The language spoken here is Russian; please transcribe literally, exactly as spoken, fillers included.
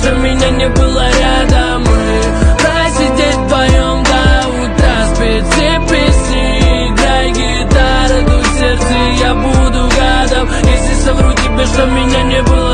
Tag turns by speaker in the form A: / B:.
A: что меня не было рядом. Мы просидеть вдвоем до утра, спеть все песни, играй гитара, дуй в сердце, я буду гадом, если совру тебе, что меня не было